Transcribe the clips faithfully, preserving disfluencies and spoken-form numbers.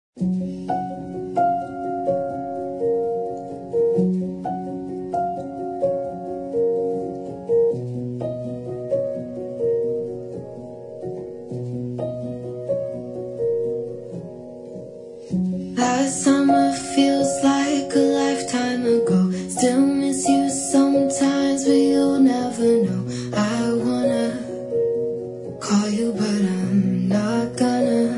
Last summer feels like a lifetime ago. Still miss you sometimes, but you'll never know. I wanna call you, but I'm not gonna.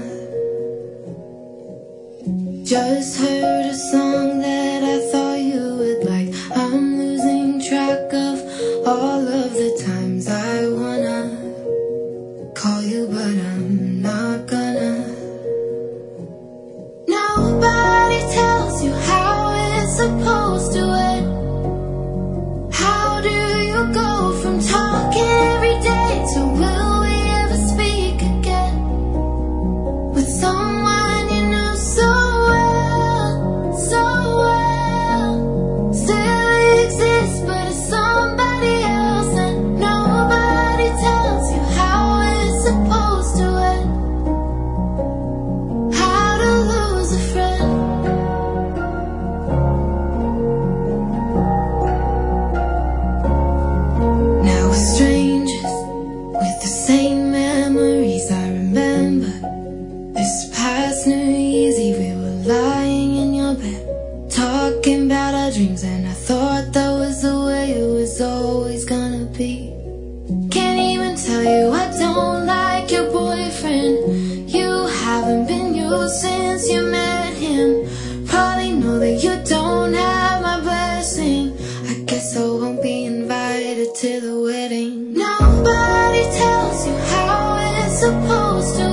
Just heard a song that I thought you would like. I'm losing track of all of the times I wanna call you, but I'm not gonna. Nobody tells you how it's supposed to end. How do you go from talking every day to will we ever speak again? With someone you know so well, so well, still exists but it's somebody else. And nobody tells you how it's supposed to end. How to lose a friend. Now we're strangers with the same memories. I remember this past New Year's Eve, we were lying in your bed, talking about our dreams, and I thought that was the way it was always gonna be. Can't even tell you I don't like your boyfriend. You haven't been you since you met him. Probably know that you don't have my blessing. I guess I won't be invited to the wedding. Nobody tells you how it's supposed to